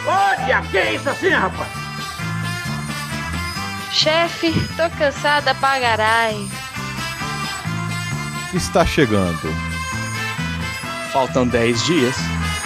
Olha, que é isso assim, rapaz? Chefe, tô cansada pra caralho. Está chegando. Faltam 10 dias.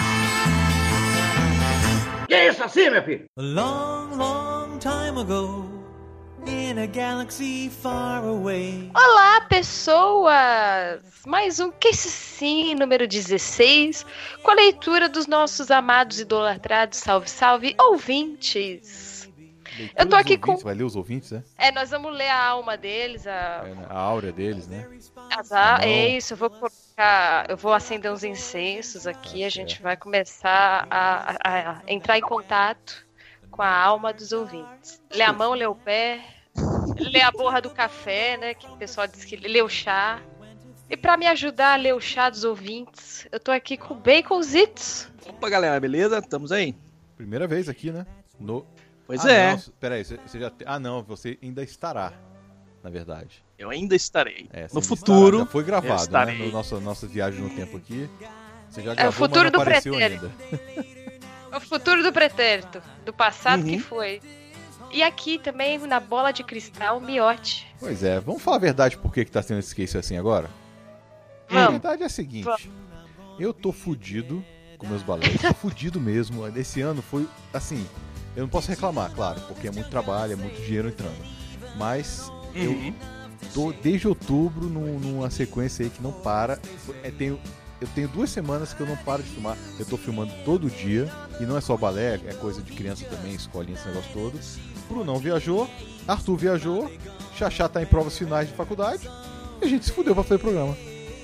Que é isso assim, meu filho? A long, long time ago, in a galaxy far away. Olá, pessoas! Mais um Que Sim, número 16, com a leitura dos nossos amados idolatrados, salve, salve, ouvintes. Eu tô aqui com... Vai ler os ouvintes, né? Nós vamos ler a alma deles, A áurea deles, né? É isso, eu vou acender uns incensos aqui, a gente vai começar a entrar em contato com a alma dos ouvintes. Lê a mão, lê o pé, lê a borra do café, né, que o pessoal diz que lê o chá. E pra me ajudar a ler o chá dos ouvintes, eu tô aqui com o Baconzitos. Opa, galera, beleza? Estamos aí? Primeira vez aqui, né? Pois é. Não, peraí, você já... não, você ainda estará, na verdade. Eu ainda estarei. No futuro. Já foi gravado, né? No nossa viagem no tempo aqui. Você já gravou, o futuro mas não do apareceu pretérito. ainda. O futuro do pretérito, do passado que foi. E aqui também, na bola de cristal, o Miote. Pois é, vamos falar a verdade por que tá sendo esse case assim agora? Vamos. A verdade é a seguinte, eu tô fudido com meus balés, tô fudido mesmo. Esse ano foi, assim, eu não posso reclamar, claro, porque é muito trabalho, é muito dinheiro entrando. Mas eu tô desde outubro numa sequência aí que não para. Eu tenho 2 semanas que eu não paro de filmar. Eu tô filmando todo dia. E não é só balé, é coisa de criança também, escolinha, esse negócio todo. Brunão viajou, Arthur viajou, Xaxá tá em provas finais de faculdade. E a gente se fudeu pra fazer o programa.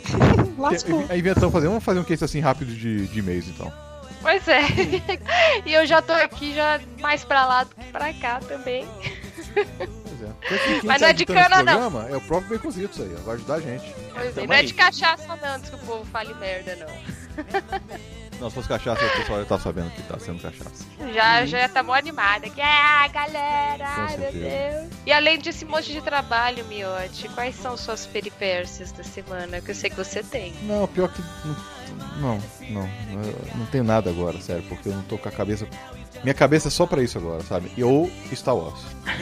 Aí vamos fazer um case assim rápido de e-mails, então. Pois é. E eu já tô aqui já mais pra lá do que pra cá também. Pois é. Mas não é de cana, não. É o próprio Baconzitos aí, ó, vai ajudar a gente. Pois é, não é de cachaça não, antes que o povo fale merda, não. Não, se fosse cachaça, o pessoal já tá sabendo que tá sendo cachaça. Já tá mó animada. Galera, ai meu Deus. E além desse monte de trabalho, Miote, quais são suas peripécias da semana? Que eu sei que você tem. Não, pior que... Não tenho nada agora, sério, porque eu não tô com a cabeça... Minha cabeça é só pra isso agora, sabe? Ou Star Wars.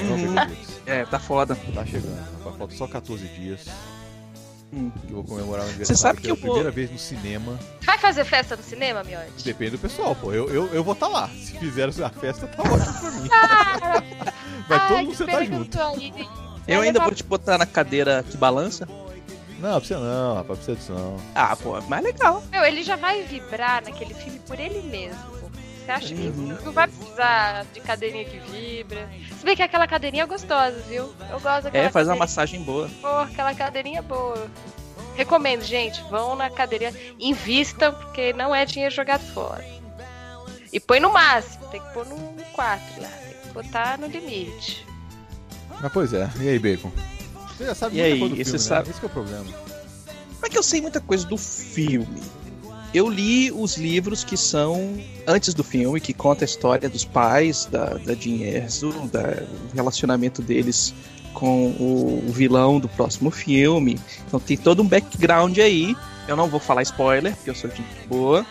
Tá foda. Tá chegando, falta só 14 dias. Que eu vou comemorar o aniversário. Você sabe que é a primeira vez no cinema. Vai fazer festa no cinema, Miote? Depende do pessoal, pô. Eu vou estar lá. Se fizeram a festa, tá ótimo pra mim. Vai todo mundo sentar junto. Eu ainda vou te botar na cadeira que balança. Não, precisa não, rapaz, precisa disso não. Ah, pô, mais legal. Ele já vai vibrar naquele filme por ele mesmo. Você acha que não vai precisar de cadeirinha que vibra? Se bem que aquela cadeirinha é gostosa, viu? Eu gosto daquela faz uma massagem boa. Pô, aquela cadeirinha é boa. Recomendo, gente, vão na cadeirinha, invistam, porque não é dinheiro jogado fora. E põe no máximo, tem que pôr no 4 lá, tem que botar no limite. Mas pois é, e aí, Bacon? Você já sabe muita coisa do filme, sabe? Né? Esse que é o problema. Como é que eu sei muita coisa do filme? Eu li os livros que são antes do filme, que conta a história dos pais da Jean Erso, do relacionamento deles com o vilão do próximo filme. Então tem todo um background aí. Eu não vou falar spoiler, porque eu sou gente boa.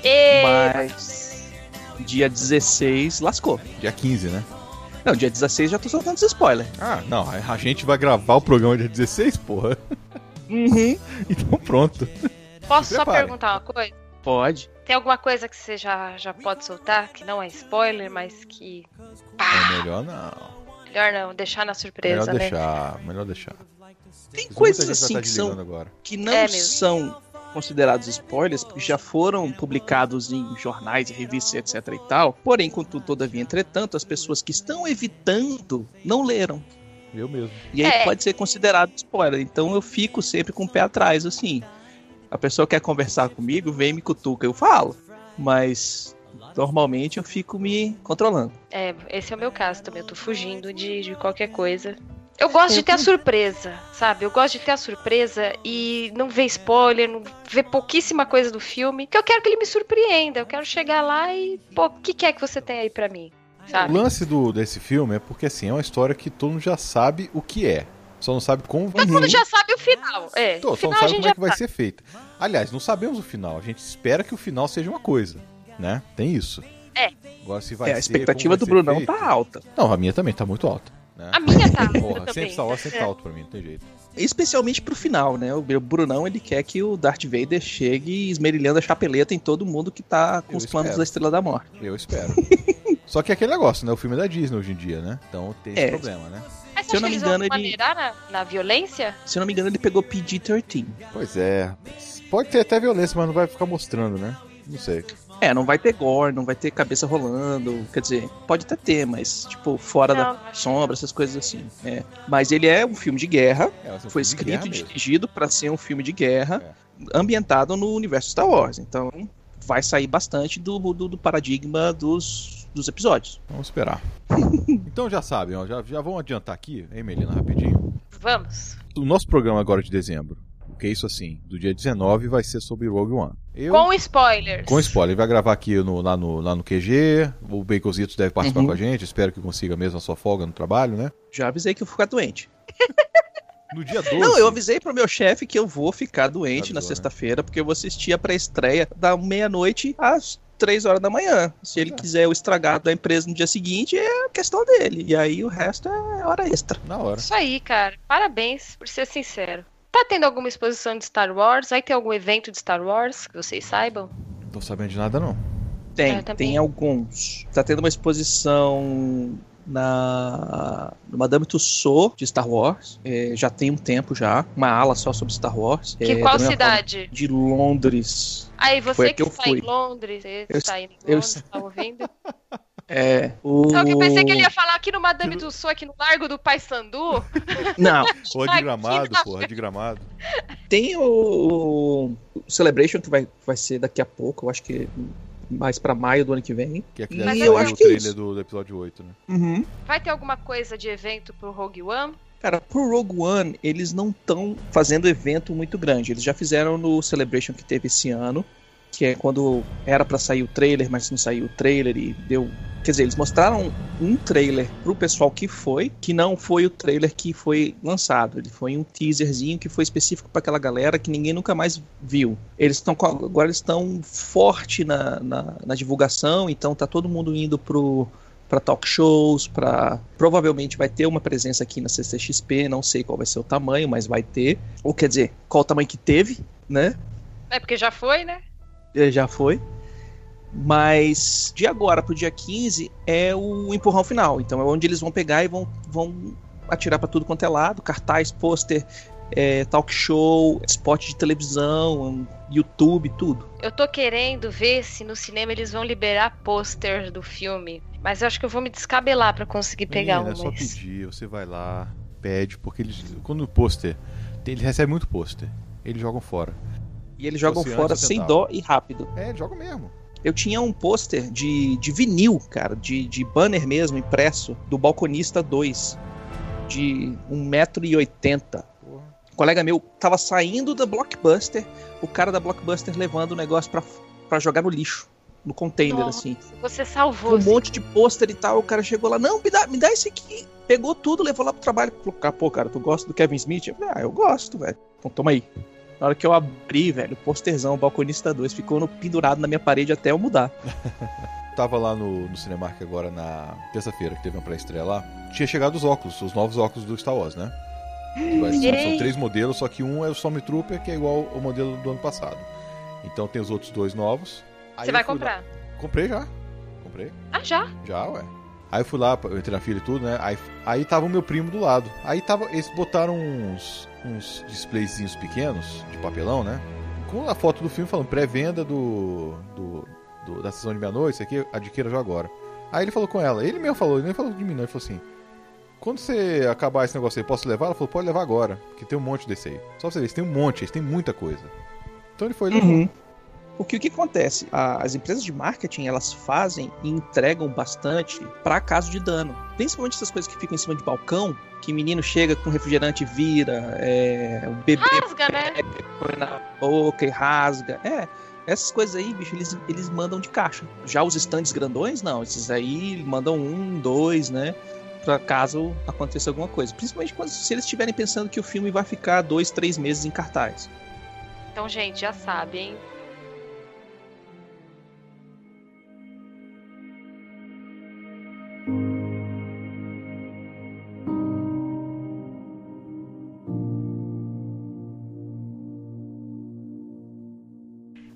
Mas dia 16 lascou. Dia 15, né? Não, dia 16 já tô soltando esse spoiler. Ah, não, a gente vai gravar o programa dia 16, porra. Então pronto. Posso só perguntar uma coisa? Pode. Tem alguma coisa que você já pode soltar, que não é spoiler, mas que... É melhor não. Melhor não, deixar na surpresa, Melhor deixar. Tem coisas assim que não são considerados spoilers, porque já foram publicados em jornais, revistas, etc e tal. Porém, contudo, todavia, entretanto, as pessoas que estão evitando não leram. Eu mesmo. E aí pode ser considerado spoiler. Então eu fico sempre com o pé atrás, assim. A pessoa quer conversar comigo, vem e me cutuca, eu falo. Mas normalmente eu fico me controlando. Esse é o meu caso também. Eu tô fugindo de qualquer coisa. Eu gosto de ter a surpresa, sabe? Eu gosto de ter a surpresa e não ver spoiler, não ver pouquíssima coisa do filme. Porque eu quero que ele me surpreenda. Eu quero chegar lá e... Pô, o que é que você tem aí pra mim? Sabe? O lance desse filme é porque, assim, é uma história que todo mundo já sabe o que é. Só não sabe como... Todo mundo já sabe o final. Só não sabe como é que vai ser feito. Aliás, não sabemos o final. A gente espera que o final seja uma coisa, né? Tem isso. Agora se vai A ser, expectativa do como vai ser Brunão feito. tá alta. Não, a minha também tá muito alta. Né? A minha tá. Porra, também. sempre Star Wars sempre tá alto pra mim, não tem jeito. Especialmente pro final, né? O Brunão, ele quer que o Darth Vader chegue esmerilhando a chapeleta em todo mundo que tá com os planos da Estrela da Morte. Eu espero. Só que é aquele negócio, né? O filme é da Disney hoje em dia, né? Então tem esse problema, né? Mas Se eu não me engano, ele... maneirar na violência? Se eu não me engano, ele pegou PG-13. Pois é. Pode ter até violência, mas não vai ficar mostrando, né? Não sei. Não vai ter gore, não vai ter cabeça rolando. Quer dizer, pode até ter, mas, tipo, fora da sombra, essas coisas assim. Mas ele é um filme de guerra. Foi escrito e dirigido pra ser um filme de guerra ambientado no universo Star Wars. Então, vai sair bastante do paradigma dos episódios. Vamos esperar. Então já sabem, ó, já vamos adiantar aqui, hein, Melina, rapidinho. Vamos. O nosso programa agora de dezembro, que é isso assim, do dia 19 vai ser sobre Rogue One. Com spoilers. Com spoiler. Ele vai gravar aqui lá no QG, o Baconzitos deve participar com a gente, espero que consiga mesmo a sua folga no trabalho, né? Já avisei que eu vou ficar doente. No dia 12... Não, eu avisei pro meu chefe que eu vou ficar doente na sexta-feira, porque eu vou assistir a pré-estreia da meia-noite às 3 horas da manhã. Se ele quiser o estragado da empresa no dia seguinte, é questão dele. E aí o resto é hora extra. Na hora. Isso aí, cara. Parabéns por ser sincero. Tá tendo alguma exposição de Star Wars? Vai ter algum evento de Star Wars que vocês saibam? Não tô sabendo de nada, não. Tem alguns. Tá tendo uma exposição no Madame Tussauds de Star Wars. Já tem um tempo já. Uma ala só sobre Star Wars. Qual cidade? De Londres. Aí, você que está em Londres, está em Londres, tá ouvindo? Só que eu pensei que ele ia falar aqui no Madame Tussauds, aqui no Largo do Paissandu. Não. Porra de Gramado, porra de Gramado. Tem o Celebration que vai ser daqui a pouco, eu acho que mais pra maio do ano que vem. Que é e eu acho que é isso. Do episódio 8, né? Uhum. Vai ter alguma coisa de evento pro Rogue One? Cara, pro Rogue One, eles não estão fazendo evento muito grande. Eles já fizeram no Celebration que teve esse ano, que é quando era pra sair o trailer, mas não saiu o trailer e deu... Quer dizer, eles mostraram um trailer pro pessoal que não foi o trailer que foi lançado. Ele foi um teaserzinho que foi específico pra aquela galera que ninguém nunca mais viu. Agora eles estão forte na divulgação, então tá todo mundo indo pra talk shows, provavelmente vai ter uma presença aqui na CCXP, não sei qual vai ser o tamanho, mas vai ter. Ou quer dizer, qual o tamanho que teve, né? Porque já foi, né? Já foi. Mas de agora pro dia 15 é o empurrão final. Então é onde eles vão pegar e vão atirar pra tudo quanto é lado. Cartaz, pôster, talk show, spot de televisão, YouTube, tudo. Eu tô querendo ver se no cinema eles vão liberar pôster do filme. Mas eu acho que eu vou me descabelar pra conseguir pegar um. É só pedir, você vai lá, pede, porque quando o pôster, eles recebem muito pôster, eles jogam fora. E eles jogam fora sem dó e rápido. Eles jogam mesmo. Eu tinha um pôster de vinil, cara, de banner mesmo, impresso, do Balconista 2, de 1,80 m. Um colega meu tava saindo da Blockbuster, o cara da Blockbuster levando o negócio pra jogar no lixo, no container. Nossa, assim. Você salvou. Com um monte de pôster e tal, o cara chegou lá, não, me dá esse aqui. Pegou tudo, levou lá pro trabalho. Falou, pô, cara, tu gosta do Kevin Smith? Eu falei, eu gosto, velho. Então toma aí. Na hora que eu abri, velho, o posterzão, o Balconista 2, ficou pendurado na minha parede até eu mudar. Tava lá no Cinemark agora na terça-feira, que teve uma pré-estreia lá. Tinha chegado os novos óculos do Star Wars, né? São 3 modelos, só que um é o Stormtrooper, que é igual ao modelo do ano passado. Então tem os outros 2 novos. Você vai comprar? Comprei já. Comprei. Ah, já? Já, ué. Aí eu fui lá, eu entrei na fila e tudo, né? Aí tava o meu primo do lado. Eles botaram uns displayzinhos pequenos, de papelão, né? Com a foto do filme falando pré-venda da sessão de meia-noite, isso aqui, adquira já agora. Aí ele falou com ela, ele nem falou de mim não, ele falou assim, quando você acabar esse negócio aí, posso levar? Ela falou, pode levar agora, porque tem um monte desse aí. Só pra você ver, tem um monte, tem muita coisa. Então ele foi e levou. Porque o que acontece? As empresas de marketing, elas fazem e entregam bastante para caso de dano. Principalmente essas coisas que ficam em cima de balcão, que menino chega com refrigerante e vira, o bebê rasga, né? Põe na boca e rasga. Essas coisas aí, bicho, eles mandam de caixa. Já os estandes grandões, não. Esses aí mandam 1, 2, né? Pra caso aconteça alguma coisa. Principalmente se eles estiverem pensando que o filme vai ficar 2, 3 meses em cartaz. Então, gente, já sabe, hein?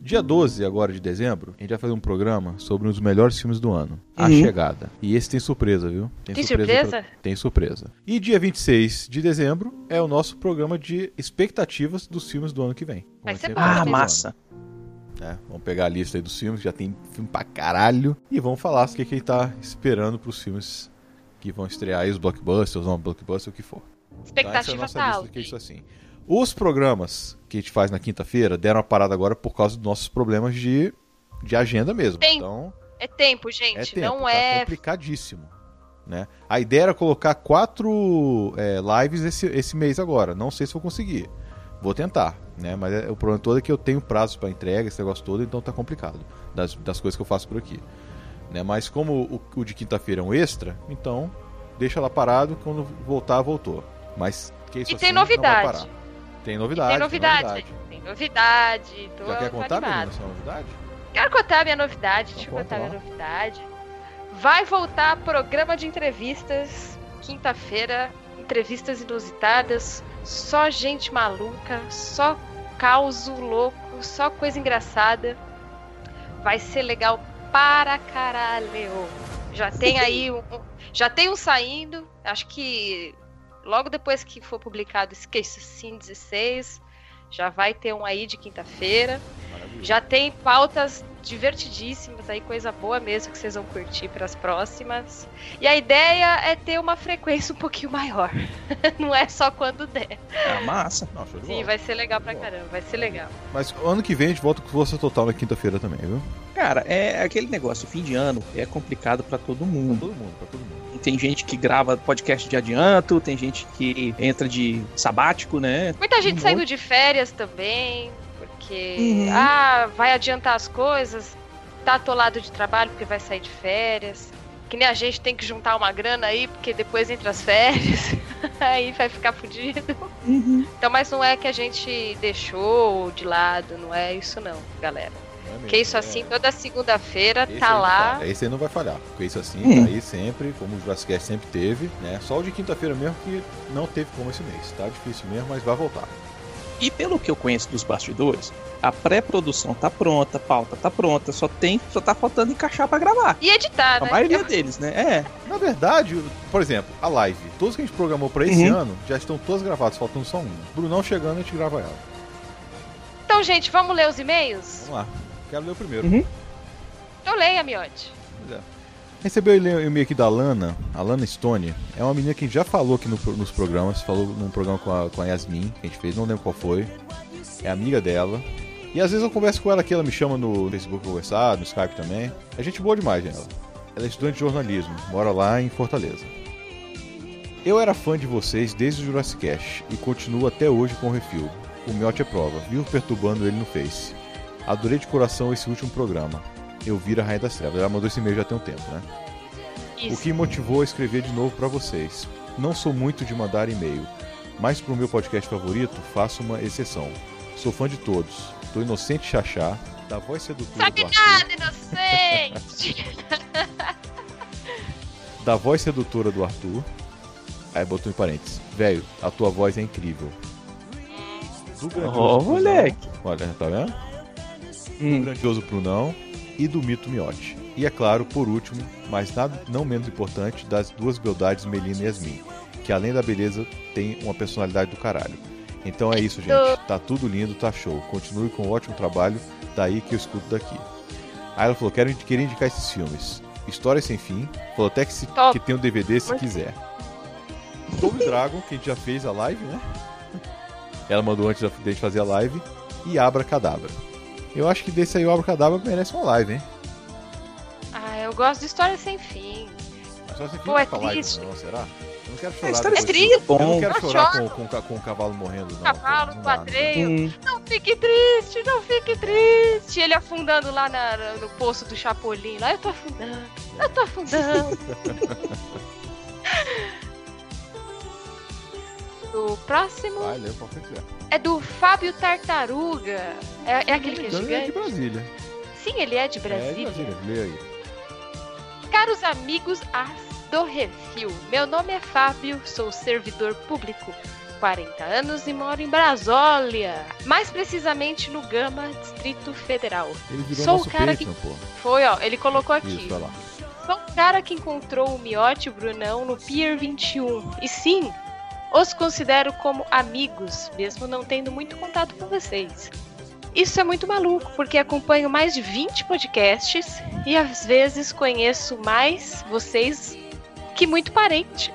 Dia 12 agora de dezembro, a gente vai fazer um programa sobre um dos melhores filmes do ano, A Chegada. E esse tem surpresa, viu? Tem surpresa? Tem surpresa. E dia 26 de dezembro é o nosso programa de expectativas dos filmes do ano que vem. Vai ser sempre bom. faz Ah, todo massa. ano. Vamos pegar a lista aí dos filmes, já tem filme pra caralho, e vamos falar o que a gente tá esperando pros filmes que vão estrear aí, os blockbusters, não blockbusters, o que for. Expectativa essa é tá a nossa lista alta. que é isso assim. Os programas que a gente faz na quinta-feira deram uma parada agora por causa dos nossos problemas de agenda mesmo. Tempo. Então, É tempo, gente. é tempo, Não tá é. complicadíssimo. Né? A ideia era colocar 4 lives esse mês agora. Não sei se vou conseguir. Vou tentar, né? Mas o problema todo é que eu tenho prazo para entrega, esse negócio todo, então tá complicado das coisas que eu faço por aqui. Né? Mas como o de quinta-feira é um extra, então deixa lá parado, quando voltar, voltou. Mas que isso E assim, tem não vai novidade. parar. Tem novidade. Tem novidade. Tem novidade. Tô Já quer contar, menina, animada. essa novidade? Quero contar minha novidade. Deixa eu conta contar lá. minha novidade. Vai voltar programa de entrevistas. Quinta-feira, entrevistas inusitadas. Só gente maluca. Só caos louco. Só coisa engraçada. Vai ser legal para caralho. Já tem aí já tem um saindo. Acho que logo depois que for publicado Esqueça Sim 16, já vai ter um aí de quinta-feira. Já tem pautas divertidíssimas aí, coisa boa mesmo que vocês vão curtir para as próximas. E a ideia é ter uma frequência um pouquinho maior. Não é só quando der. Ah, massa. Não, show de Sim, bola. vai ser legal pra caramba, vai ser legal. Mas ano que vem a gente volta com força total na quinta-feira também, viu? Cara, é aquele negócio, fim de ano é complicado pra todo Pra mundo. todo mundo, pra todo mundo. Tem gente que grava podcast de adianto, tem gente que entra de sabático, né? Muita gente Um saindo monte. de férias também, porque Uhum. vai adiantar as coisas, tá atolado de trabalho porque vai sair de férias. Que nem a gente tem que juntar uma grana aí, porque depois entra as férias, aí vai ficar fudido. Uhum. Então, mas não é que a gente deixou de lado, não é isso não, galera. Não é mesmo? Que isso assim, toda segunda-feira Esse tá aí não lá. falha. Esse aí não vai falhar. Porque isso assim, tá aí sempre, como o Jurassic Cast sempre teve, né? Só o de quinta-feira mesmo que não teve como esse mês. Tá difícil mesmo, mas vai voltar. E pelo que eu conheço dos bastidores, a pré-produção tá pronta, a pauta tá pronta, só tá faltando encaixar pra gravar. E editar, A né? maioria deles, né? É. Na verdade, por exemplo, a live. Todos que a gente programou pra esse ano já estão todos gravados, faltando só um. Brunão chegando, a gente grava ela. Então, gente, vamos ler os e-mails? Vamos lá. Quero ler o primeiro. Uhum. Então leia, Miotti. Pois é. Recebeu o e-mail aqui da Lana, a Lana Stone. É uma menina que a gente já falou aqui nos programas. Falou num programa com a Yasmin, que a gente fez, não lembro qual foi. É amiga dela. E às vezes eu converso com ela aqui, ela me chama no Facebook pra conversar, no Skype também. É gente boa demais, ela. Ela é estudante de jornalismo, mora lá em Fortaleza. Eu era fã de vocês desde o Jurassic Cast e continuo até hoje com o Refil. O Miotti é prova, vivo perturbando ele no Face. Adorei de coração esse último programa. Eu vira a Rainha das Trevas. Ela mandou esse e-mail já tem um tempo, né? Isso. O que me motivou a escrever de novo pra vocês. Não sou muito de mandar e-mail, mas pro meu podcast favorito faço uma exceção. Sou fã de todos. Do Inocente Xaxá, da voz sedutora Sabe do Arthur, nada, inocente! da voz sedutora do Arthur. Aí botou em parênteses. Velho, a tua voz é incrível. Do grandioso Ó, Brunão. moleque. Olha, tá vendo? Do grandioso Brunão e do mito Miotti. E é claro, por último, mas nada não menos importante, das duas beldades Melina e Yasmin, que além da beleza tem uma personalidade do caralho. Então é isso, gente. Tá tudo lindo, tá show. Continue com um ótimo trabalho, daí que eu escuto daqui. Aí ela falou, queria indicar esses filmes. História Sem Fim, falou até que tem um DVD se quiser. Double Dragon, que a gente já fez a live, né? Ela mandou antes da gente fazer a live. E Abracadabra. Eu acho que desse aí o Abracadabra merece uma live, hein? Ah, eu gosto de História Sem Fim. Mas só esse aqui Pô, não é pra live, triste. não, será? Eu não quero A chorar. história depois é disso. triste, bom. Eu não quero Eu chorar choro. com o cavalo morrendo, não. Cavalo, Não dá, quadreio. Não fique triste, não fique triste. Ele afundando lá no poço do Chapolin. Lá eu tô afundando. O próximo Vai, lê qual que quiser. é do Fábio Tartaruga. É aquele que é Então ele é de gigante? Brasília. Sim, ele é de É de Brasília. Brasília, lê aí. Caros amigos do Refil, meu nome é Fábio, sou servidor público. 40 anos e moro em Brasólia, mais precisamente no Gama, Distrito Federal. Ele virou Sou nosso o cara Patreon, pô. Foi, ó, ele colocou aqui. Isso, vai lá. Sou o cara que encontrou o Miotti e o Brunão no Pier 21. E sim, os considero como amigos, mesmo não tendo muito contato com vocês. Isso é muito maluco, porque acompanho mais de 20 podcasts e às vezes conheço mais vocês que muito parente.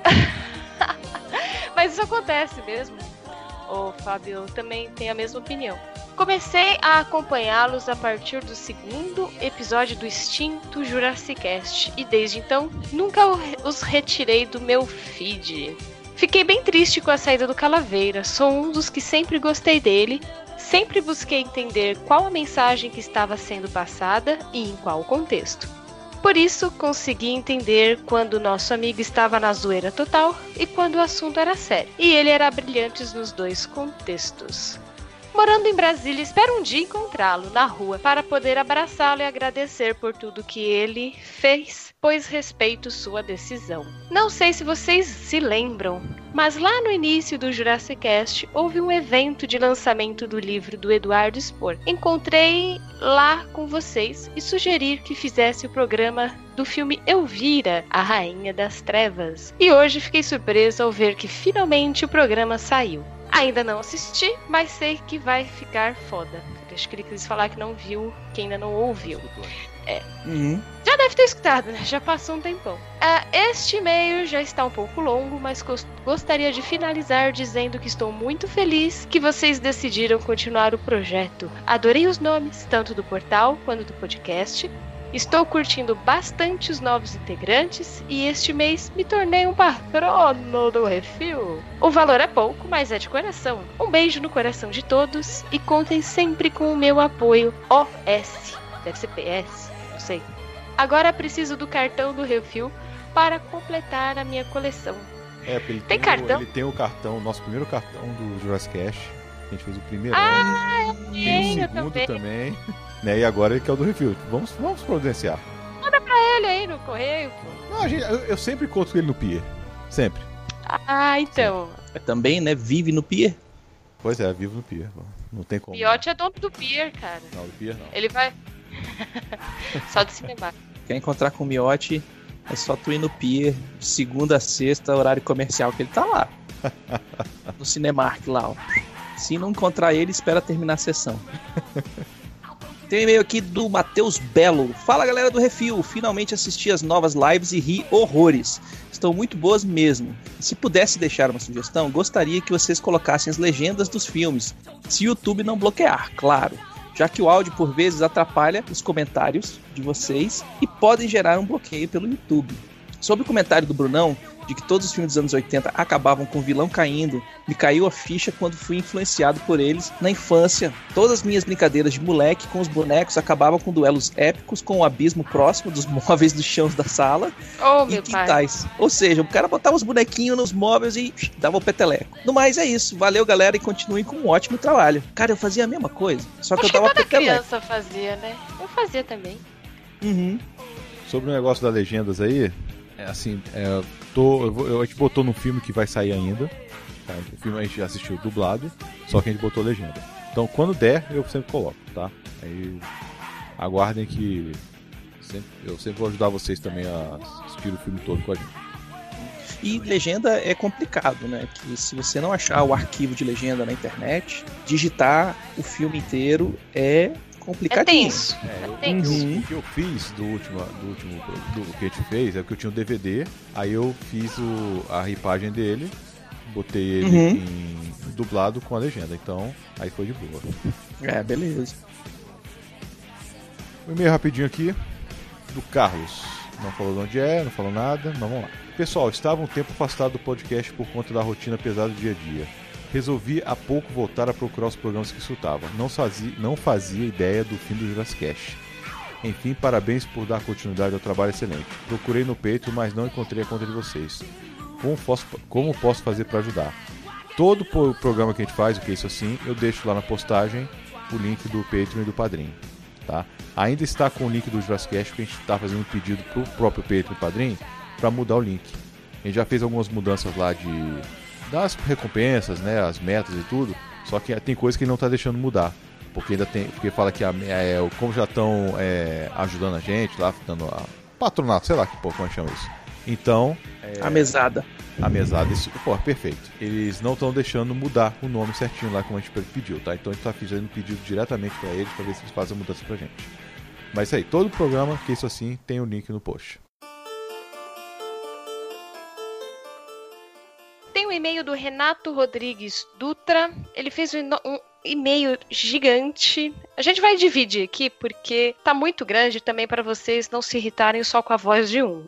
Mas isso acontece mesmo. O Fábio também tem a mesma opinião. Comecei a acompanhá-los a partir do 2º episódio do extinto Jurassicast e desde então nunca os retirei do meu feed. Fiquei bem triste com a saída do Calaveira, sou um dos que sempre gostei dele, sempre busquei entender qual a mensagem que estava sendo passada e em qual contexto. Por isso, consegui entender quando nosso amigo estava na zoeira total e quando o assunto era sério. E ele era brilhante nos dois contextos. Morando em Brasília, espero um dia encontrá-lo na rua para poder abraçá-lo e agradecer por tudo que ele fez, pois respeito sua decisão. Não sei se vocês se lembram, mas lá no início do Jurassicast houve um evento de lançamento do livro do Eduardo Spor. Encontrei lá com vocês e sugeri que fizesse o programa do filme Elvira, a Rainha das Trevas. E hoje fiquei surpresa ao ver que finalmente o programa saiu. Ainda não assisti, mas sei que vai ficar foda. Acho que ele quis falar que não viu, que ainda não ouviu. Já deve ter escutado, né? Já passou um tempão. Este e-mail já está um pouco longo, mas gostaria de finalizar dizendo que estou muito feliz que vocês decidiram continuar o projeto. Adorei os nomes, tanto do portal quanto do podcast. Estou curtindo bastante os novos integrantes e este mês me tornei um patrono do Refil. O valor é pouco, mas é de coração. Um beijo no coração de todos e contem sempre com o meu apoio. OS. Deve ser PS, não sei. Agora preciso do cartão do Refil para completar a minha coleção. Porque ele tem cartão? Ele tem o cartão, nosso primeiro cartão do Jurassic Cash. A gente fez o primeiro. Eu tem o segundo também. Né? E agora ele quer o do Refil. Vamos providenciar. Manda pra ele aí no correio, pô. Não, eu sempre encontro ele no Pier. Sempre. Então. Também, né? Vive no Pier. Pois é, vivo no Pier. Não tem como. Miotti é dono do Pier, cara. Não, do Pier não. Ele vai. Só de cinema. Quer encontrar com o Miotti, é só tu ir no Pier, de segunda a sexta, horário comercial, que ele tá lá. No Cinemark lá, ó. Se não encontrar ele, espera terminar a sessão. Tem um e-mail aqui do Matheus Belo. Fala, galera do Refil, finalmente assisti as novas lives e ri horrores. Estão muito boas mesmo. E se pudesse deixar uma sugestão, gostaria que vocês colocassem as legendas dos filmes, se o YouTube não bloquear, claro. Já que o áudio por vezes atrapalha os comentários de vocês e podem gerar um bloqueio pelo YouTube. Sobre o comentário do Brunão, de que todos os filmes dos anos 80 acabavam com o vilão caindo, me caiu a ficha quando fui influenciado por eles na infância. Todas as minhas brincadeiras de moleque com os bonecos acabavam com duelos épicos com o abismo próximo dos móveis dos chãos da sala e quintais. Ou seja, o cara botava os bonequinhos nos móveis e dava o peteleco. No mais é isso. Valeu, galera, e continuem com um ótimo trabalho. Cara, eu fazia a mesma coisa, só que eu dava peteleco. Criança fazia, né? Eu fazia também. Sobre o negócio das legendas aí, a gente botou num filme que vai sair ainda. Tá? O filme a gente já assistiu dublado, só que a gente botou legenda. Então quando der, eu sempre coloco, tá? Aí aguardem que eu sempre vou ajudar vocês também a assistir o filme todo com a gente. E legenda é complicado, né? Que se você não achar o arquivo de legenda na internet, digitar o filme inteiro é complicadinho. É tenso. O que eu fiz do que a gente fez é que eu tinha um DVD, aí eu fiz a ripagem dele, botei ele em dublado com a legenda, então aí foi de boa. Beleza. Um e-mail rapidinho aqui do Carlos. Não falou de onde é, não falou nada, mas vamos lá. Pessoal, estava um tempo afastado do podcast por conta da rotina pesada do dia a dia. Resolvi há pouco voltar a procurar os programas que escutava. Não fazia ideia do fim do Jurassic Cash. Enfim, parabéns por dar continuidade ao trabalho excelente. Procurei no Patreon, mas não encontrei a conta de vocês. Como posso fazer para ajudar? Todo o programa que a gente faz, o que é isso assim, eu deixo lá na postagem o link do Patreon e do Padrim. Tá? Ainda está com o link do Jurassic Cash, porque a gente está fazendo um pedido pro próprio Patreon e Padrim para mudar o link. A gente já fez algumas mudanças lá dá as recompensas, né, as metas e tudo, só que tem coisa que ele não tá deixando mudar. Porque ainda tem. Porque fala que como já estão ajudando a gente lá, dando a patronato, sei lá que como chama isso. Então. A mesada. A mesada, isso, pô, perfeito. Eles não estão deixando mudar o nome certinho lá como a gente pediu, tá? Então a gente tá fazendo pedido diretamente pra eles pra ver se eles fazem a mudança pra gente. Mas isso aí, todo o programa, que isso assim, tem o link no post. Tem um e-mail do Renato Rodrigues Dutra. Ele fez um e-mail gigante. A gente vai dividir aqui porque tá muito grande também para vocês não se irritarem só com a voz de um.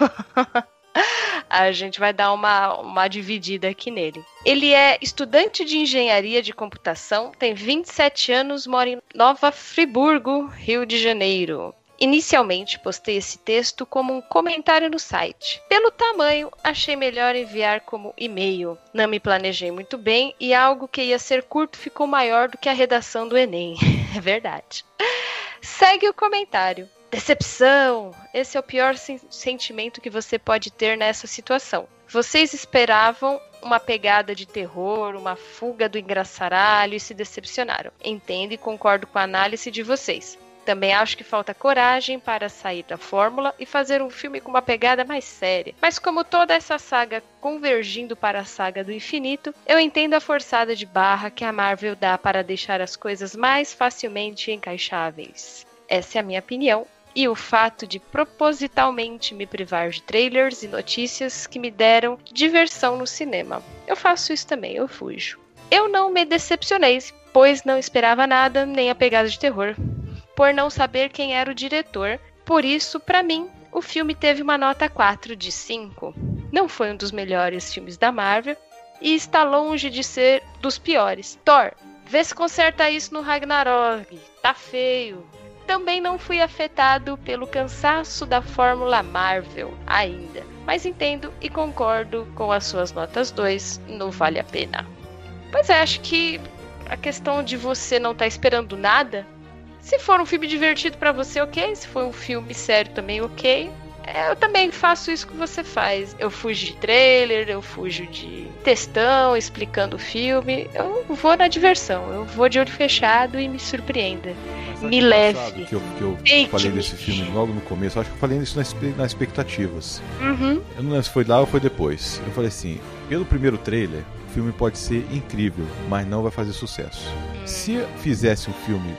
A gente vai dar uma dividida aqui nele. Ele é estudante de engenharia de computação, tem 27 anos, mora em Nova Friburgo, Rio de Janeiro. Inicialmente postei esse texto como um comentário no site. Pelo tamanho, achei melhor enviar como e-mail. Não me planejei muito bem e algo que ia ser curto ficou maior do que a redação do Enem. É verdade. Segue o comentário. Decepção! Esse é o pior sentimento que você pode ter nessa situação. Vocês esperavam uma pegada de terror, uma fuga do engraçaralho e se decepcionaram. Entendo e concordo com a análise de vocês. Também acho que falta coragem para sair da fórmula e fazer um filme com uma pegada mais séria. Mas como toda essa saga convergindo para a saga do infinito, eu entendo a forçada de barra que a Marvel dá para deixar as coisas mais facilmente encaixáveis. Essa é a minha opinião. E o fato de propositalmente me privar de trailers e notícias que me deram diversão no cinema. Eu faço isso também, eu fujo. Eu não me decepcionei, pois não esperava nada, nem a pegada de terror. Por não saber quem era o diretor. Por isso, pra mim, o filme teve uma nota 4 de 5. Não foi um dos melhores filmes da Marvel e está longe de ser dos piores. Thor, vê se conserta isso no Ragnarok. Tá feio. Também não fui afetado pelo cansaço da fórmula Marvel ainda, mas entendo e concordo com as suas notas 2, não vale a pena. Pois é, acho que a questão de você não estar esperando nada, se for um filme divertido pra você, ok, se for um filme sério também, ok. Eu também faço isso que você faz. Eu fujo de trailer, eu fujo de textão, explicando o filme. Eu vou na diversão, eu vou de olho fechado e me surpreenda. Me leve. Que eu falei desse filme logo no começo, acho que eu falei isso nas expectativas. Uhum. Eu não lembro se foi lá ou foi depois. Eu falei assim, pelo primeiro trailer, o filme pode ser incrível, mas não vai fazer sucesso. Se fizesse um filme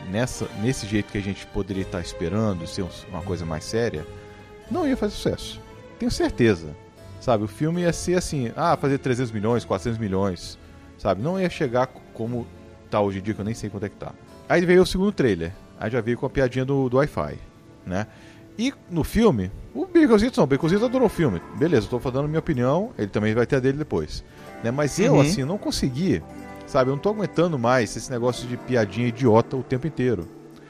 nesse jeito que a gente poderia estar esperando, ser uma coisa mais séria, não ia fazer sucesso. Tenho certeza. Sabe, o filme ia ser assim, fazer 300 milhões, 400 milhões, sabe? Não ia chegar como tá hoje em dia, que eu nem sei quanto é que tá. Aí veio o segundo trailer, aí já veio com a piadinha do Wi-Fi, né? E no filme, o Baconzitos adorou o filme. Beleza, eu tô falando a minha opinião, ele também vai ter a dele depois, né? Mas eu, assim, não consegui, sabe? Eu não tô aguentando mais esse negócio de piadinha idiota o tempo inteiro.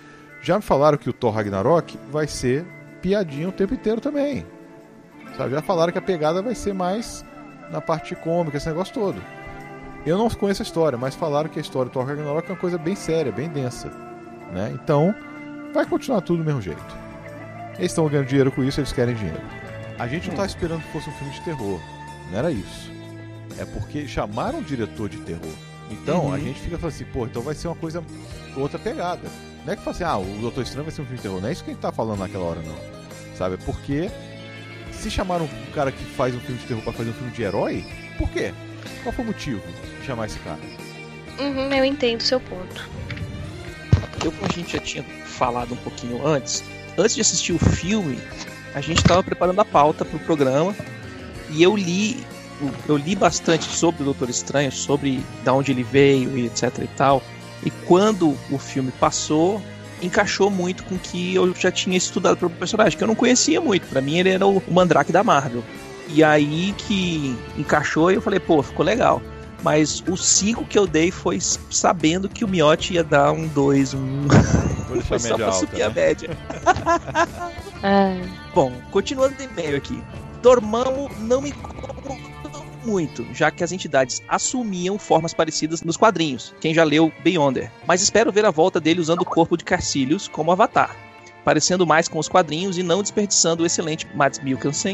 Já me falaram que o Thor Ragnarok vai ser piadinha o tempo inteiro também, sabe? Já falaram que a pegada vai ser mais na parte cômica, esse negócio todo. Eu não conheço a história, mas falaram que a história do Thor Ragnarok é uma coisa bem séria, bem densa, né? Então, vai continuar tudo do mesmo jeito. Eles estão ganhando dinheiro com isso, eles querem dinheiro. A gente não tá esperando que fosse um filme de terror, não era isso. É porque chamaram um diretor de terror. Então, a gente fica falando assim, então vai ser uma coisa, outra pegada. Não é que fala assim, o Doutor Estranho vai ser um filme de terror. Não é isso que a gente tá falando naquela hora, não. Sabe? Porque se chamaram um cara que faz um filme de terror pra fazer um filme de herói, por quê? Qual foi o motivo de chamar esse cara? Eu entendo o seu ponto. Como a gente já tinha falado um pouquinho antes de assistir o filme, a gente estava preparando a pauta pro programa e eu li bastante sobre o Doutor Estranho, sobre de onde ele veio e etc e tal. E quando o filme passou, encaixou muito com o que eu já tinha estudado para o personagem, que eu não conhecia muito. Para mim ele era o Mandrake da Marvel. E aí que encaixou e eu falei, ficou legal. Mas o 5 que eu dei foi sabendo que o Miotti ia dar um 2, foi só pra subir a média. Bom, continuando o e-mail aqui. Dormammu não me incomodou muito, já que as entidades assumiam formas parecidas nos quadrinhos, quem já leu Beyonder. Mas espero ver a volta dele usando o corpo de Kaecilius como Avatar, parecendo mais com os quadrinhos e não desperdiçando o excelente Mads Mikkelsen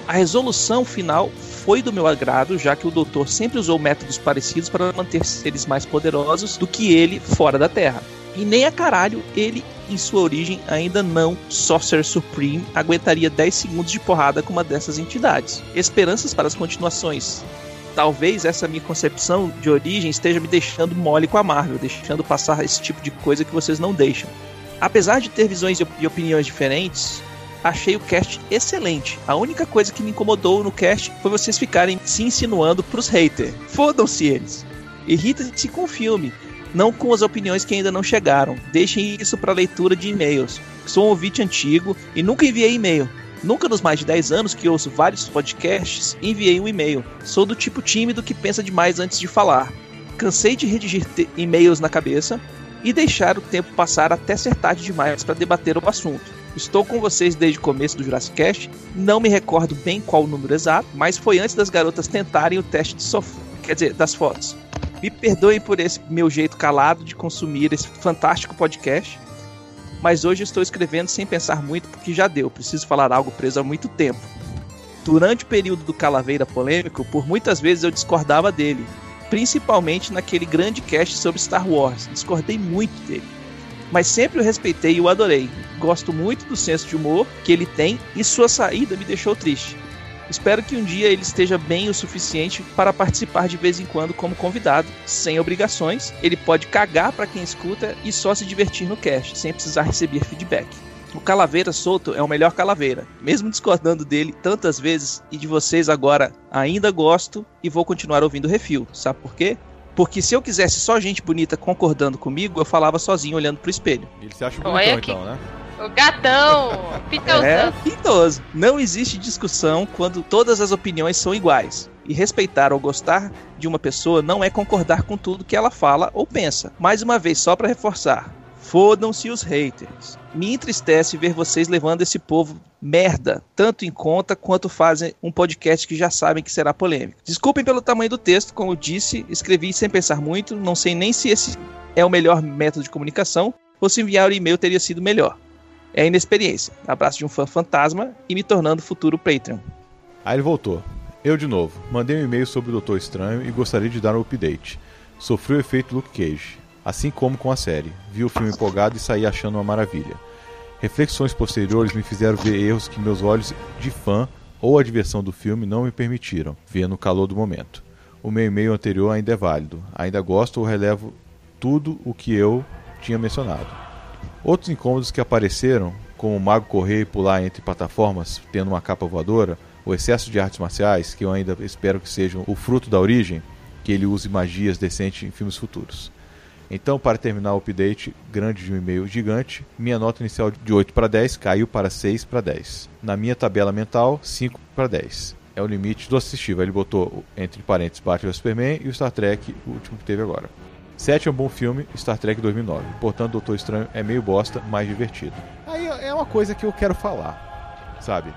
A resolução final foi do meu agrado, já que o Doutor sempre usou métodos parecidos para manter seres mais poderosos do que ele fora da Terra. E nem a caralho, ele, em sua origem, ainda não Sorcerer Supreme, aguentaria 10 segundos de porrada com uma dessas entidades. Esperanças para as continuações. Talvez essa minha concepção de origem esteja me deixando mole com a Marvel, deixando passar esse tipo de coisa que vocês não deixam. Apesar de ter visões e opiniões diferentes, achei o cast excelente. A única coisa que me incomodou no cast foi vocês ficarem se insinuando pros haters. Fodam-se eles. Irrita-se com o filme, não com as opiniões que ainda não chegaram. Deixem isso para leitura de e-mails. Sou um ouvinte antigo e nunca enviei e-mail. Nunca nos mais de 10 anos que ouço vários podcasts, enviei um e-mail. Sou do tipo tímido que pensa demais antes de falar. Cansei de redigir e-mails na cabeça e deixar o tempo passar até ser tarde demais para debater o assunto. Estou com vocês desde o começo do Jurassic Cast, não me recordo bem qual o número exato, mas foi antes das garotas tentarem o teste de sofá, quer dizer, das fotos. Me perdoem por esse meu jeito calado de consumir esse fantástico podcast, mas hoje estou escrevendo sem pensar muito porque já deu, preciso falar algo preso há muito tempo. Durante o período do Calaveira polêmico, por muitas vezes eu discordava dele, principalmente naquele grande cast sobre Star Wars, discordei muito dele. Mas sempre o respeitei e o adorei. Gosto muito do senso de humor que ele tem e sua saída me deixou triste. Espero que um dia ele esteja bem o suficiente para participar de vez em quando como convidado, sem obrigações. Ele pode cagar para quem escuta e só se divertir no cast, sem precisar receber feedback. O Calaveira solto é o melhor Calaveira. Mesmo discordando dele tantas vezes e de vocês agora, ainda gosto e vou continuar ouvindo o Refil. Sabe por quê? Porque se eu quisesse só gente bonita concordando comigo, eu falava sozinho olhando pro espelho. Ele se acha bonitão então, né? O gatão, pitãozão. É, pitoso. Não existe discussão quando todas as opiniões são iguais. E respeitar ou gostar de uma pessoa não é concordar com tudo que ela fala ou pensa. Mais uma vez, só pra reforçar. Fodam-se os haters. Me entristece ver vocês levando esse povo merda tanto em conta quanto fazem um podcast que já sabem que será polêmico. Desculpem pelo tamanho do texto, como eu disse, escrevi sem pensar muito, não sei nem se esse é o melhor método de comunicação ou se enviar o e-mail teria sido melhor. É a inexperiência. Abraço de um fã fantasma e me tornando futuro Patreon. Aí ele voltou. Eu de novo. Mandei um e-mail sobre o Doutor Estranho e gostaria de dar um update. Sofri o efeito Luke Cage. Assim como com a série. Vi o filme empolgado e saí achando uma maravilha. Reflexões posteriores me fizeram ver erros que meus olhos de fã ou a diversão do filme não me permitiram ver no calor do momento. O meu e-mail anterior ainda é válido. Ainda gosto ou relevo tudo o que eu tinha mencionado. Outros incômodos que apareceram, como o mago correr e pular entre plataformas tendo uma capa voadora, o excesso de artes marciais, que eu ainda espero que sejam o fruto da origem, que ele use magias decentes em filmes futuros. Então, para terminar o update grande de um e-mail gigante, minha nota inicial de 8 para 10 caiu para 6 para 10. Na minha tabela mental, 5 para 10. É o limite do assistível. Ele botou entre parênteses Batman vs Superman e o Star Trek, o último que teve agora. 7 é um bom filme, Star Trek 2009. Portanto, Doutor Estranho é meio bosta, mais divertido. Aí é uma coisa que eu quero falar, sabe?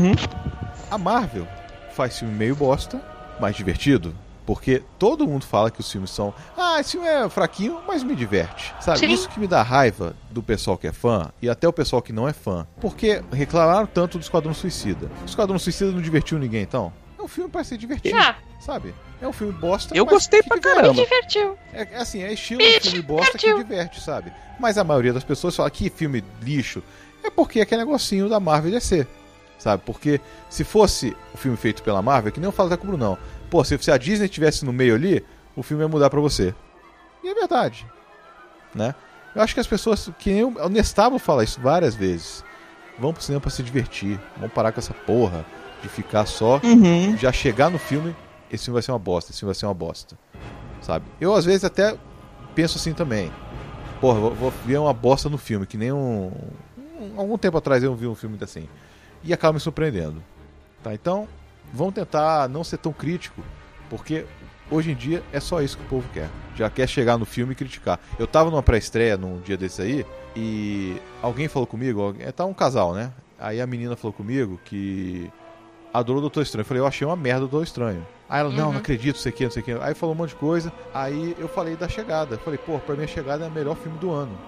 A Marvel faz filme meio bosta, mais divertido. Porque todo mundo fala que os filmes são... esse filme é fraquinho, mas me diverte. Sabe? Sim. Isso que me dá raiva do pessoal que é fã, e até o pessoal que não é fã. Porque reclamaram tanto do Esquadrão Suicida. O Esquadrão Suicida não divertiu ninguém, então? É um filme pra ser divertido, sabe? É um filme bosta, eu gostei pra caramba. Me divertiu. É assim, é estilo de filme bosta que diverte, sabe? Mas a maioria das pessoas fala que filme lixo é porque é aquele negocinho da Marvel DC, sabe? Porque se fosse o filme feito pela Marvel, que nem eu falo da Cubro, não. Pô, se a Disney estivesse no meio ali, o filme ia mudar pra você. E é verdade, né? Eu acho que as pessoas, que nem o Nestábulo fala isso várias vezes, vão pro cinema pra se divertir, vão parar com essa porra de ficar só, já chegar no filme, esse filme vai ser uma bosta, esse filme vai ser uma bosta, sabe? Eu às vezes até penso assim também, porra, vou ver uma bosta no filme, que nem algum tempo atrás eu vi um filme assim, e acaba me surpreendendo, tá? Então, vamos tentar não ser tão crítico, porque hoje em dia é só isso que o povo quer. Já quer chegar no filme e criticar. Eu tava numa pré-estreia num dia desse aí, e alguém falou comigo, tá um casal, né? Aí a menina falou comigo que adorou o Doutor Estranho. Eu falei, eu achei uma merda o Doutor Estranho. Aí ela, não acredito, não sei o que. Aí falou um monte de coisa. Aí eu falei da Chegada. Eu falei, pô, pra mim a Chegada é o melhor filme do ano.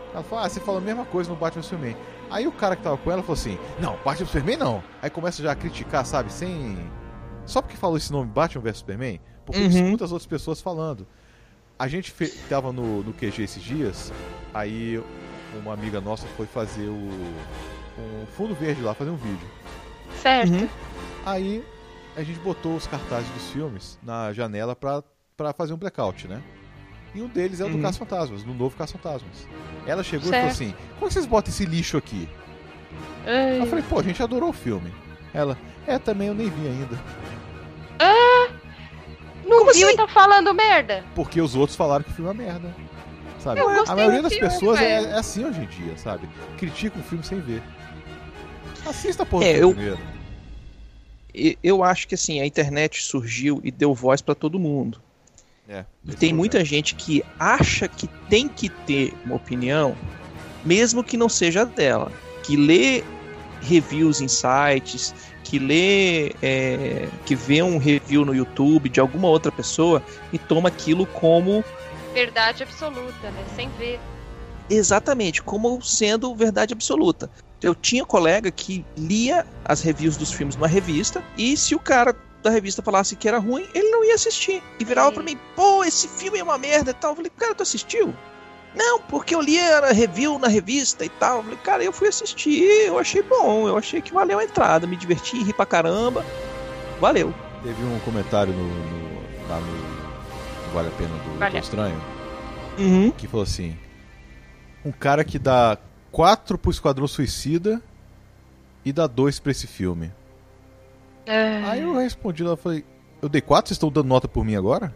Ela falou, você falou a mesma coisa no Batman vs Superman. Aí o cara que tava com ela falou assim, não, Batman vs Superman não. Aí começa já a criticar, sabe, sem... Só porque falou esse nome Batman vs Superman, porque escuta as outras pessoas falando. A gente tava no QG esses dias, aí uma amiga nossa foi fazer um fundo verde lá, fazer um vídeo. Certo. Aí a gente botou os cartazes dos filmes na janela pra fazer um blackout, né? E um deles é o do Caça-Fantasmas, do novo Caça-Fantasmas. Ela chegou e falou assim, como que vocês botam esse lixo aqui? Eu falei, pô, a gente adorou o filme. Ela, também eu nem vi ainda. Não viu e tá falando merda? Porque os outros falaram que o filme é uma merda. Sabe? Eu gostei A maioria do das filme, pessoas velho. é assim hoje em dia, sabe? Critica o filme sem ver. Assista a porra primeiro. Eu acho que assim, a internet surgiu e deu voz pra todo mundo. E tem muita gente que acha que tem que ter uma opinião, mesmo que não seja dela. Que lê reviews em sites, que vê um review no YouTube de alguma outra pessoa e toma aquilo como... verdade absoluta, né? Sem ver. Exatamente, como sendo verdade absoluta. Eu tinha um colega que lia as reviews dos filmes numa revista, e se o cara da revista falasse que era ruim, ele não ia assistir. E virava pra mim, pô, esse filme é uma merda e tal. Eu falei, cara, tu assistiu? Não, porque eu li a review na revista e tal. Eu falei, cara, eu fui assistir, eu achei bom, eu achei que valeu a entrada, me diverti, ri pra caramba, valeu. Teve um comentário lá no Vale a Pena do Doutor Estranho, que falou assim, um cara que dá 4 pro Esquadrão Suicida e dá 2 pra esse filme. Aí eu respondi lá, falei, eu dei 4, vocês estão dando nota por mim agora?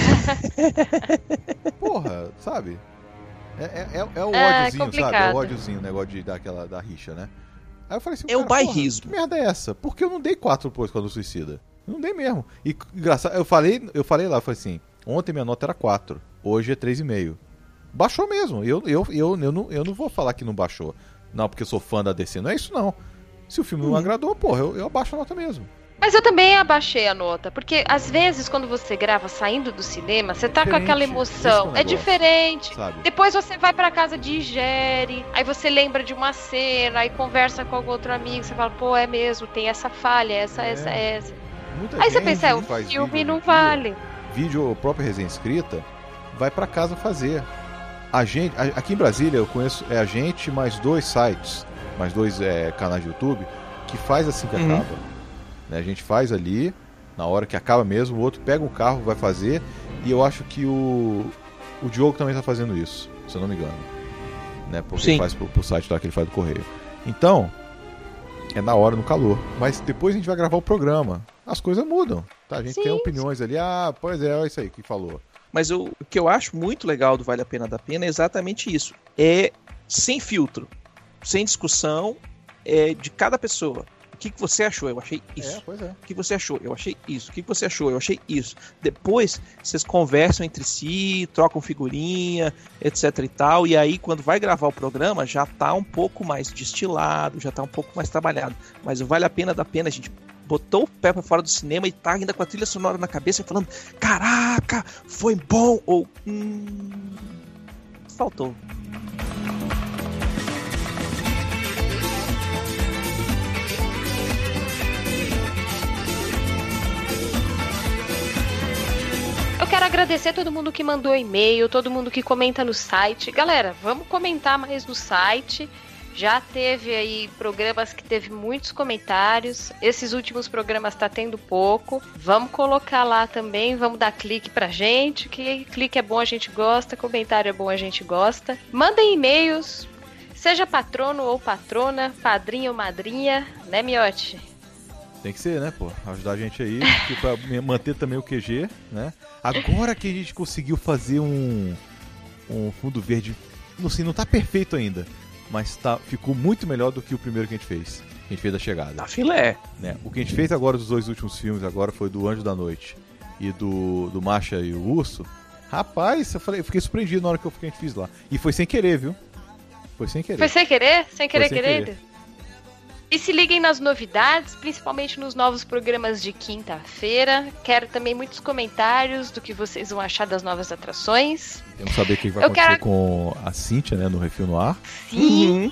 Porra, sabe? É o ódiozinho, complicado. sabe? É o ódiozinho, o negócio da rixa, né? Aí eu falei assim, é o bairrismo. Que merda é essa? Porque eu não dei 4 pro Esquadrão Suicida. Não dei mesmo. E engraçado, eu falei lá, eu falei assim, ontem minha nota era 4, hoje é 3,5. Baixou mesmo. Eu não vou falar que não baixou. Não, porque eu sou fã da DC. Não é isso, não. Se o filme não agradou, porra, eu abaixo a nota mesmo. Mas eu também abaixei a nota, porque às vezes quando você grava saindo do cinema, você tá com aquela emoção, é diferente. Sabe? Depois você vai pra casa, digere, aí você lembra de uma cena, aí conversa com algum outro amigo, você fala, pô, é mesmo, tem essa falha, essa. Muita Aí você gente pensa, o faz filme vídeo não hoje em dia, vale. Vídeo, a própria resenha escrita, vai pra casa fazer. Aqui em Brasília eu conheço a gente mais 2 sites, mais 2 canais de YouTube que faz assim que acaba, né? A gente faz ali na hora que acaba mesmo, o outro pega um carro, vai fazer, e eu acho que o Diogo também tá fazendo isso, se eu não me engano, né? Porque ele faz pro site lá que ele faz do correio. Então é na hora, no calor, mas depois a gente vai gravar o programa, as coisas mudam, tá? A gente tem opiniões ali, pois é isso aí que falou. Mas o que eu acho muito legal do Vale a Pena da Pena é exatamente isso. É sem filtro, sem discussão, de cada pessoa. O que você achou? Eu achei isso. Pois é. O que você achou? Eu achei isso. O que você achou? Eu achei isso. Depois, vocês conversam entre si, trocam figurinha, etc e tal. E aí, quando vai gravar o programa, já tá um pouco mais destilado, já tá um pouco mais trabalhado. Mas o Vale a Pena da Pena, a gente botou o pé pra fora do cinema e tá ainda com a trilha sonora na cabeça e falando, caraca, foi bom, ou faltou. Eu quero agradecer a todo mundo que mandou e-mail, todo mundo que comenta no site. Galera, vamos comentar mais no site. Já teve aí programas que teve muitos comentários. Esses últimos programas tá tendo pouco. Vamos colocar lá também, vamos dar clique pra gente, que clique é bom, a gente gosta, comentário é bom, a gente gosta. Mandem e-mails, seja patrono ou patrona, padrinho ou madrinha, né, Miotti? Tem que ser, né, pô? Ajudar a gente aí, pra manter também o QG, né? Agora que a gente conseguiu fazer um fundo verde, não sei, não tá perfeito ainda, mas ficou muito melhor do que o primeiro que a gente fez. A gente fez da chegada. Na filé. Né? O que a gente fez agora dos 2 últimos filmes, agora foi do Anjo da Noite e do Macha e o Urso. Rapaz, eu fiquei surpreendido na hora que a gente fez lá. E foi sem querer, viu? Foi sem querer. Foi sem querer? Sem querer, querer? E se liguem nas novidades, principalmente nos novos programas de quinta-feira. Quero também muitos comentários do que vocês vão achar das novas atrações. Queremos saber o que vai acontecer com a Cíntia, né, no Refil no Ar. Sim,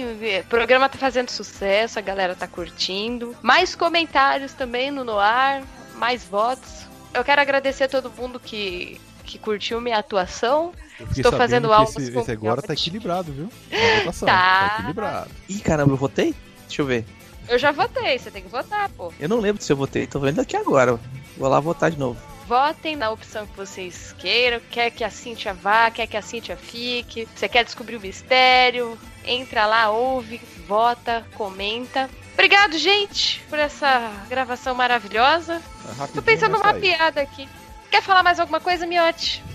o programa tá fazendo sucesso, a galera tá curtindo. Mais comentários também no Noar, mais votos. Eu quero agradecer a todo mundo que curtiu minha atuação. Estou fazendo algo. Esse agora tá equilibrado, viu? Na votação. Tá equilibrado. Ih, caramba, eu votei? Deixa eu ver. Eu já votei, você tem que votar, pô. Eu não lembro se eu votei, tô vendo aqui agora. Vou lá votar de novo. Votem na opção que vocês queiram. Quer que a Cíntia vá, quer que a Cíntia fique. Você quer descobrir o mistério? Entra lá, ouve, vota, comenta. Obrigado, gente, por essa gravação maravilhosa. Tô pensando numa piada aqui. Quer falar mais alguma coisa, Miotti?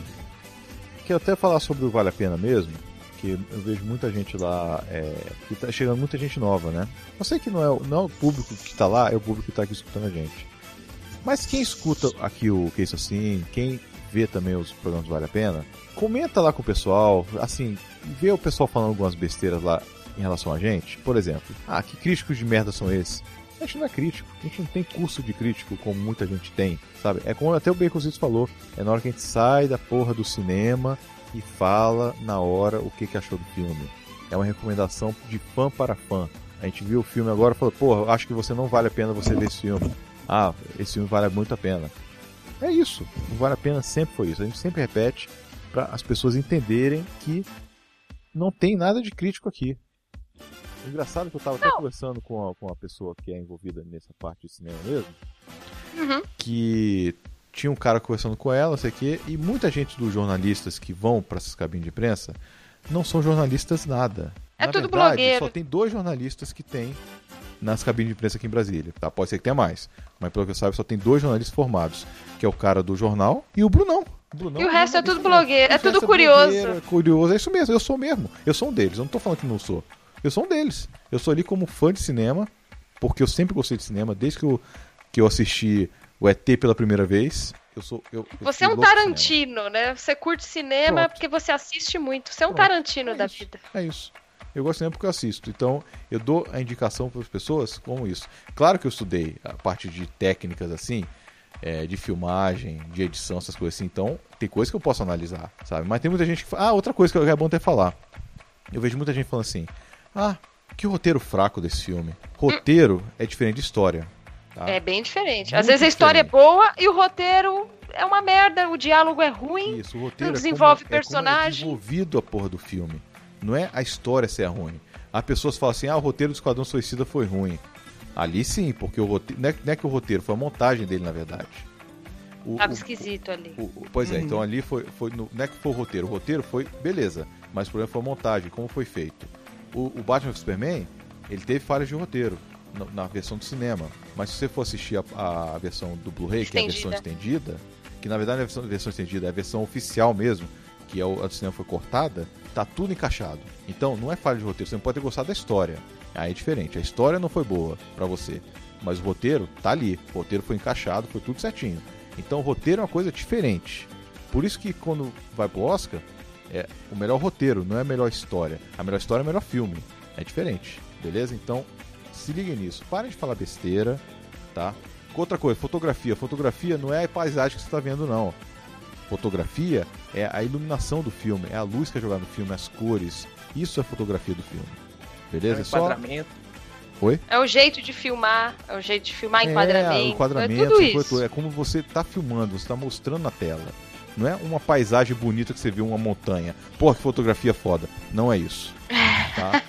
Quero até falar sobre o Vale a Pena mesmo, que eu vejo muita gente lá, que tá chegando muita gente nova, né? Eu sei que não é o público que tá lá, é o público que tá aqui escutando a gente. Mas quem escuta aqui o Que Isso Assim, quem vê também os programas do Vale a Pena, comenta lá com o pessoal, assim, vê o pessoal falando algumas besteiras lá em relação a gente. Por exemplo, que críticos de merda são esses? A gente não é crítico, a gente não tem curso de crítico como muita gente tem, sabe? É como até o Baconzitos falou, é na hora que a gente sai da porra do cinema e fala na hora o que achou do filme. É uma recomendação de fã para fã. A gente viu o filme agora e falou, porra, acho que você não vale a pena você ver esse filme. Esse filme vale muito a pena. É isso, o Vale a Pena sempre foi isso. A gente sempre repete para as pessoas entenderem que não tem nada de crítico aqui. Engraçado que eu estava até conversando com a pessoa que é envolvida nessa parte de cinema mesmo, que tinha um cara conversando com ela, sei que, e muita gente dos jornalistas que vão para essas cabines de imprensa não são jornalistas nada. É Na tudo verdade, blogueiro. Só tem 2 jornalistas que tem nas cabines de imprensa aqui em Brasília. Tá? Pode ser que tenha mais, mas pelo que eu saiba só tem 2 jornalistas formados, que é o cara do jornal e o Brunão. E o resto é tudo blogueiro, é tudo curioso. É curioso, é isso mesmo, eu sou mesmo. Eu sou um deles, eu não tô falando que não sou. Eu sou um deles. Eu sou ali como fã de cinema, porque eu sempre gostei de cinema, desde que eu assisti o ET pela primeira vez. Você é um Tarantino, né? Você curte cinema porque você assiste muito. Você é um Tarantino da vida. É isso. Eu gosto de cinema porque eu assisto. Então, eu dou a indicação para as pessoas como isso. Claro que eu estudei a parte de técnicas assim, de filmagem, de edição, essas coisas assim. Então, tem coisas que eu posso analisar, sabe? Mas tem muita gente que fala... outra coisa que é bom até falar. Eu vejo muita gente falando assim... que roteiro fraco desse filme. Roteiro é diferente de história. Tá? É bem diferente. Muito Às vezes a história é boa e o roteiro é uma merda, o diálogo é ruim, isso, o roteiro não desenvolve como personagem. É desenvolvido a porra do filme. Não é a história ser ruim. As pessoas falam assim, o roteiro do Esquadrão Suicida foi ruim. Ali sim, porque o roteiro, não é que o roteiro, foi a montagem dele, na verdade. Tava esquisito ali. Pois é, então ali foi não é que foi o roteiro foi beleza, mas o problema foi a montagem, como foi feito. O Batman vs Superman, ele teve falhas de roteiro na versão do cinema, mas se você for assistir a versão do Blu-ray, que é a versão estendida, que na verdade não é a versão estendida, é a versão oficial mesmo, que a do cinema foi cortada, tá tudo encaixado. Então não é falha de roteiro, você não pode ter gostado da história. Aí é diferente, a história não foi boa pra você, mas o roteiro tá ali, o roteiro foi encaixado, foi tudo certinho. Então o roteiro é uma coisa diferente. Por isso que quando vai pro Oscar, é o melhor roteiro, não é a melhor história. A melhor história é o melhor filme. É diferente, beleza? Então, se liguem nisso. Parem de falar besteira, tá? Outra coisa, fotografia. Fotografia não é a paisagem que você está vendo, não. Fotografia é a iluminação do filme, é a luz que é jogada no filme, as cores. Isso é fotografia do filme. Beleza? É o enquadramento. Oi? É o jeito de filmar, enquadramento. Enquadramento, é tudo isso. É como você está filmando, você está mostrando na tela. Não é uma paisagem bonita que você vê uma montanha. Porra, que fotografia foda. Não é isso. Tá?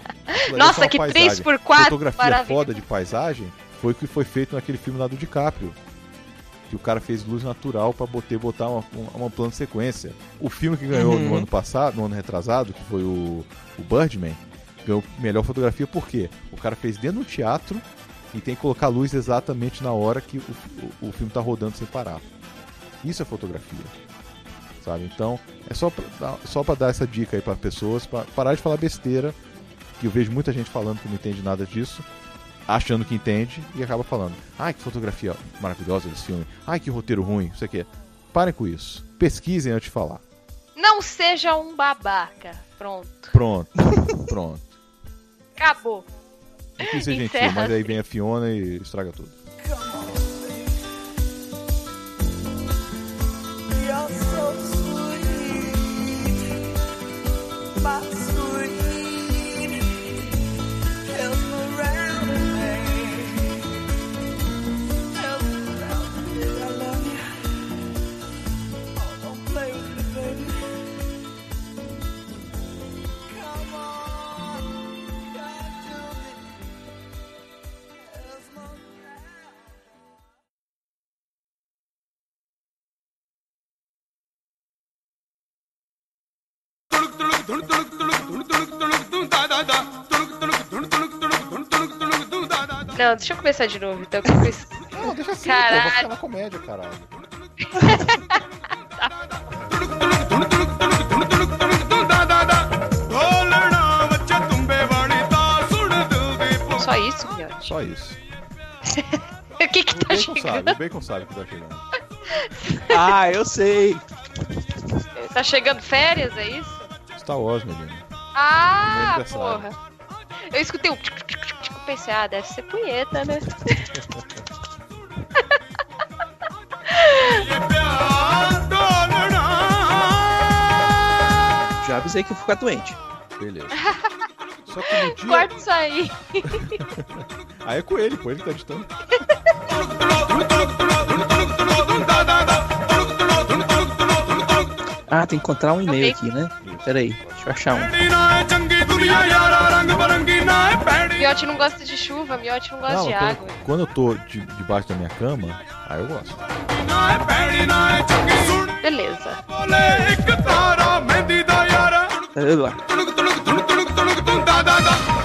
Nossa, que 3x4 fotografia foda de paisagem foi o que foi feito naquele filme lá do DiCaprio. Que o cara fez luz natural pra botar uma plano de sequência. O filme que ganhou no ano passado, no ano retrasado, que foi o Birdman, ganhou melhor fotografia por quê? O cara fez dentro do teatro e tem que colocar a luz exatamente na hora que o filme tá rodando sem parar. Isso é fotografia, sabe? Então, é só pra dar essa dica aí para pessoas, para parar de falar besteira, que eu vejo muita gente falando que não entende nada disso, achando que entende e acaba falando, que fotografia maravilhosa desse filme, que roteiro ruim, isso aqui. Parem com isso, pesquisem antes de falar. Não seja um babaca, pronto. Pronto. Acabou. Não quis ser gentil, Encerra mas aí assim. vem a Fiona e estraga tudo. You're so sweet, my sweet Esmeralda. Esmeralda, I love you. Oh, don't play with me, baby. Come on, come to me, Esmeralda. Não, deixa eu começar de novo, então. Que eu fiz... Não, deixa assim, Caralho. pô, vai ficar na comédia, caralho. Só isso, Miotti? Só isso. O que tá O Bacon sabe, chegando? o Bacon sabe que tá chegando. Ah, eu sei. Tá chegando férias, é isso? Star Wars, menino. Ah, Meu aniversário. porra. Eu escutei um pensei, deve ser punheta, né? Já avisei que eu vou ficar doente. Beleza. Só que no dia... Corta isso aí. Aí é com ele, pô, ele tá editando. Ah, tem que encontrar um e-mail aqui, né? Pera aí, deixa eu achar um. Miotti não gosta de chuva, Miotti não gosta de água. Quando eu tô debaixo da minha cama, aí eu gosto. Beleza. Pera aí, lá.